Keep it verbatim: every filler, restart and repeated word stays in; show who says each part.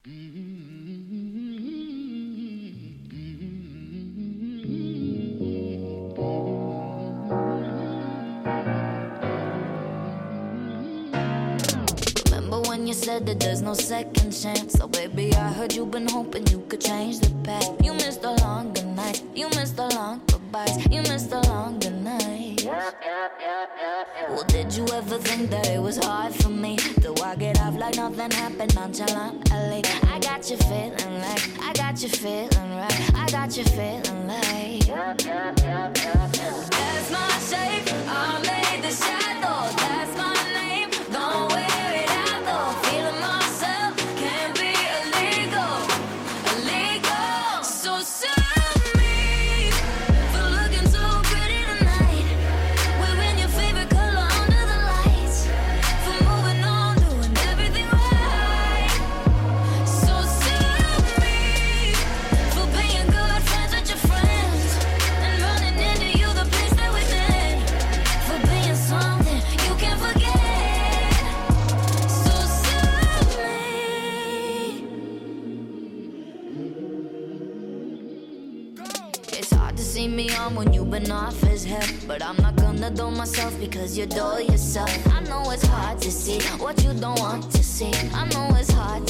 Speaker 1: When you said that there's no second chance, so baby, I heard you've been hoping you could change the past. You missed the longer nights, you missed the long goodbyes, you missed the longer nights. Well, did you ever think that it was hard for me to walk it off like nothing happened nonchalantly? I got you feeling like, I got you feeling right, I got you feeling like that's my shape, I made the shadow, that's my name, don't wear it out though. Feeling myself can't be illegal, illegal. So serve me for looking so pretty tonight, wearing your favorite color under the lights, for moving on, doing everything right. So serve me for being good friends with your friends and running into you the place that we've been, for being something you can't forget. So serve me. It's hard to see me on when you've been off his head, but I'm not gonna dull myself because you dull yourself. I know it's hard to see what you don't want to see. I know it's hard